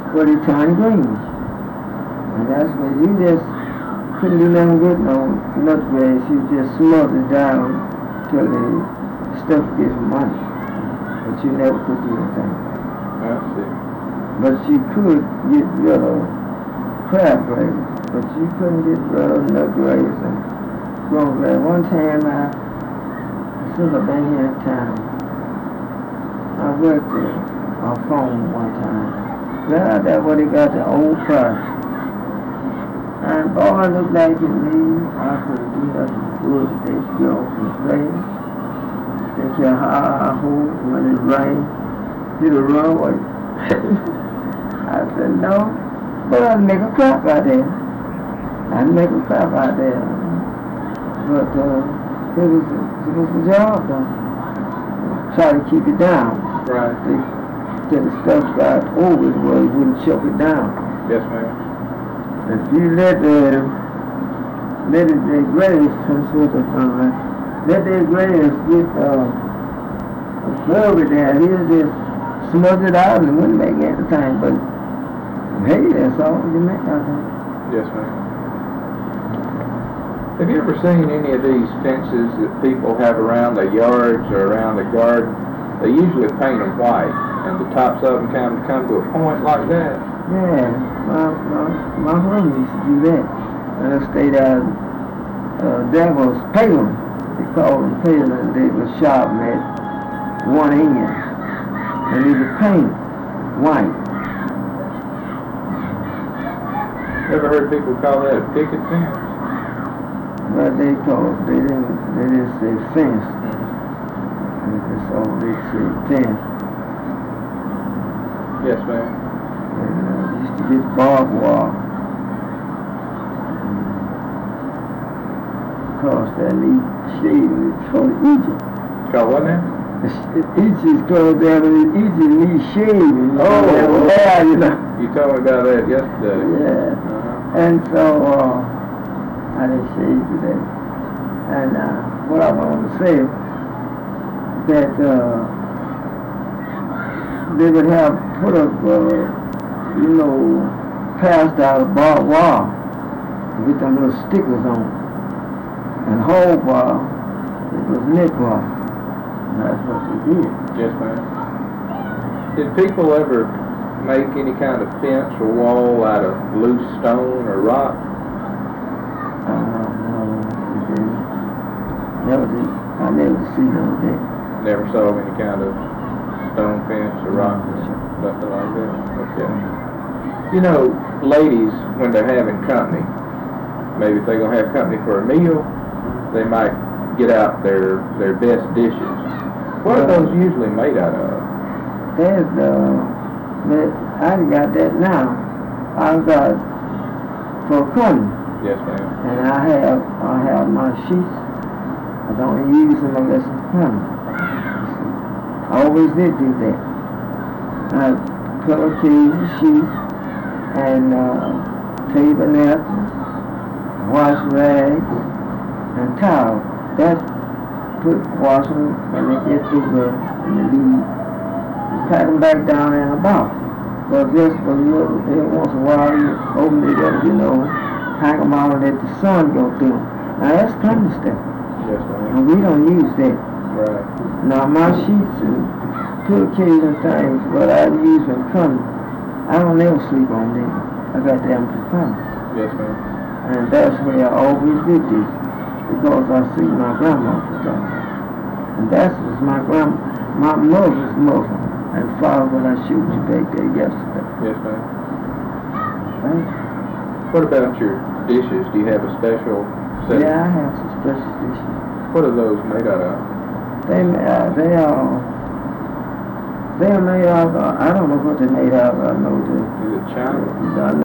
but it turned green. And that's when you just couldn't do nothing with no nut grass. You just smother it down till the stuff gets money. But you never could do anything. I see. But you could get rid of crabgrass, but you couldn't get rid of nut grass and grown grass. One time since I've been here in town, I worked on a phone one time. Right that's where they got the old price. And boy, it looked like to me, I couldn't do nothing good. They go from place. They care how I hold when it rains. It'll run away. I said, no, but I'd make a crap out there. I'd make a crap out there. But it was a job, though. Try to keep it down. Right. Till the stuff got over where it wouldn't choke it down. Yes, ma'am. If you let the grass, let the grass get absorbed there, he'll just smother it out and wouldn't make anything, but hey, that's all you make out of it. Yes, ma'am. Have you ever seen any of these fences that people have around their yards or around the garden? They usually paint them white, and the tops of them come to a point like that. Yeah, my home used to do that. When I stayed out, there was paling. They called them paling. They were sharpened at one end, and they would paint white. Ever heard people call that a picket fence? But they didn't say fence. That's all they say, fence. Yes, ma'am. And used to get barbed wire. Across that neat shade, it's called Egypt. Called what now? Egypt's called down in Egypt, neat shade. Oh, you know. You told me about that yesterday. Yeah. Uh-huh. And so, I didn't shave today. And what I wanted to say, that they would have put up, passed out a barbed wire with them little stickers on it. And whole wire, it was net wire. And that's what they did. Yes, ma'am. Did people ever make any kind of fence or wall out of loose stone or rock? No, they didn't. I never seen no of that. Never saw any kind of stone fence or rock or nothing like that? Okay. You know, ladies, when they're having company, maybe if they're going to have company for a meal, they might get out their best dishes. What are those usually made out of? I got that now. I've got for cutting. Yes, ma'am. And I have my sheets. I don't use them unless it's cutting. I always did do that. I pillowcases, sheets, and table napkins, wash rags, and towels. That's wash them when they get through in the lead. You pack them back down in a box. But just every once in a while you open it up, hang them out and let the sun go through them. Now that's kind of stuff. Yes, ma'am. And we don't use that. Right. Now my sheets and pillowcases and things, what I use when coming, I don't ever sleep on them. I got them for coming. Yes, ma'am. And that's where I always did this, because I see my grandma for that. And that was my mother's mother. And Father, when I showed you back there yesterday. Yes, ma'am. Right? What about your dishes? Do you have a special set? Yeah, I have some special dishes. What are those made out of? They're made out of, I don't know what they're made out of. I know Is it china?